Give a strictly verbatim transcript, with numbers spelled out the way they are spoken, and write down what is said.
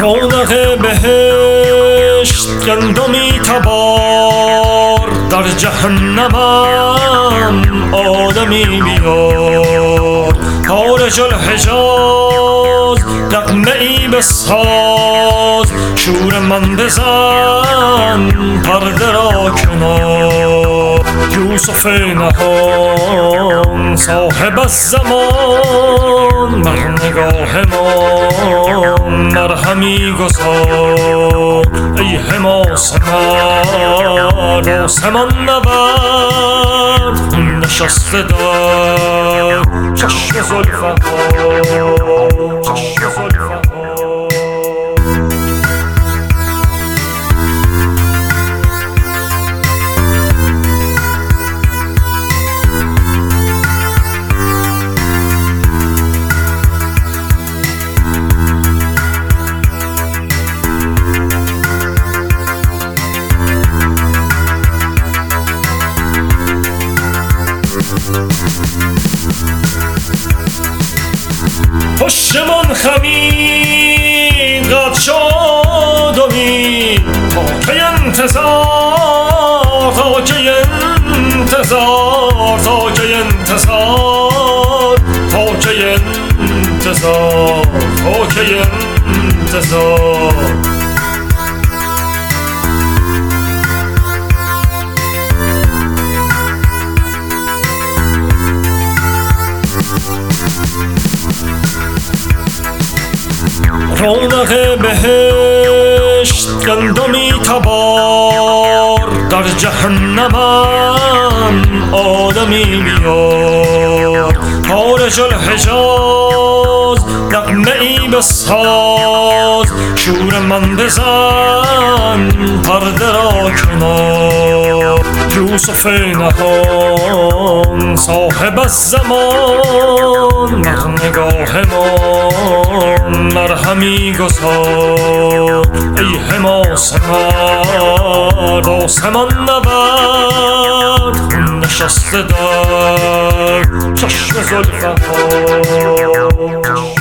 رونق بهشت گندمی تبار، در جهنمم آدمی بیار. خارج الحجاز دقمه ای بساز، شور من بزن پرده را کنار. یوسف نهان صاحب الزمان، بر نگاه ما مرهمی گذار. ای حماس من آسمان نورد، نشسته در چشم زلفها، چشم زلفها. پشتمان خمید قد شد امید، تا که انتظار، تا که انتظار، تا که انتظار، تا که انتظار، تا که انتظار. رونق بهشت گندمی تبار، در جهنمم آدمی بیار. خارج الحجاز دقمه ای بساز، شور من بزن پرده را کنار. یوسف نهان صاحب الزمان، بر نگاه ما مرهمی گذار. ای حماس من آسمان نورد، نشسته در چشم زلفها.